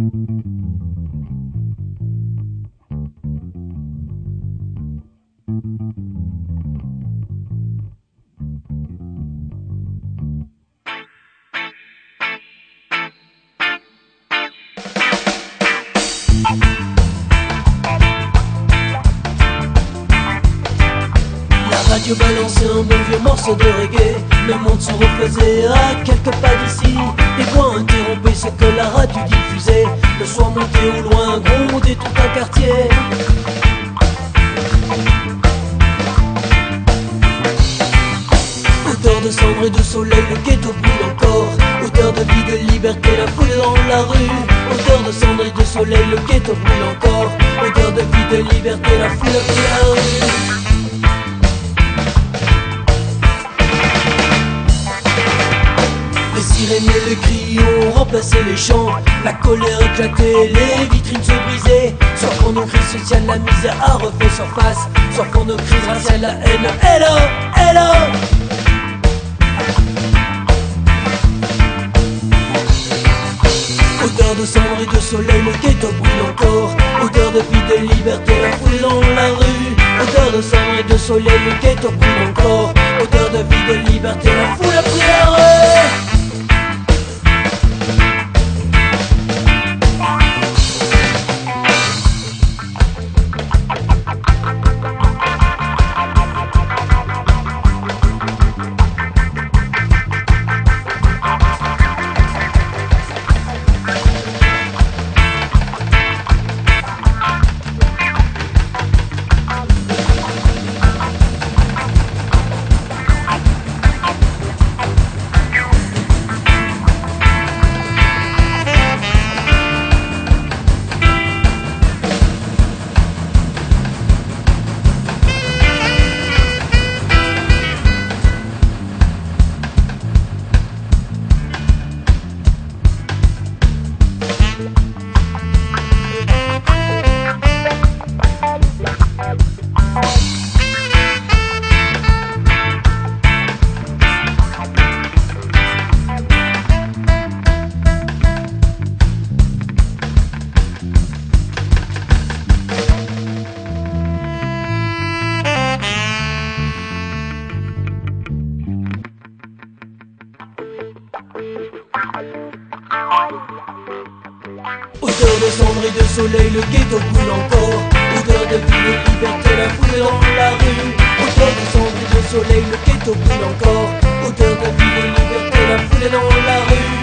La radio balançait un bon vieux morceau de reggae. Le monde se refaisait à quelques pas d'ici. Des voix interrompaient ce que la radio diffusait. Le soir montait au loin, grondait tout un quartier. Odeur de cendres et de soleil, le ghetto brûle encore. Odeur de vie, de liberté, la foule dans la rue. Odeur de cendres et de soleil, le ghetto brûle encore. Odeur de vie, de liberté, la foule dans la rue. Les sirènes et les cris ont remplacé les chants. La colère éclatait, les vitrines se brisaient. Soit pour nos crises sociales, la misère a refait surface. Soit pour nos crises raciales, la haine. Hello, hello. Odeur de cendres et de soleil, le ghetto brûle encore. Odeur de vie, de liberté, la foule dans la rue. Odeur de cendres et de soleil, le ghetto brûle encore. Odeur de vie, de liberté, la foule a pris la rue. Odeur de cendres et de soleil, le ghetto brûle encore. Odeur de vie, de liberté, la foule dans la rue. Odeur de cendres et de soleil, le ghetto brûle encore. Odeur de vie, de liberté, la foule dans la rue.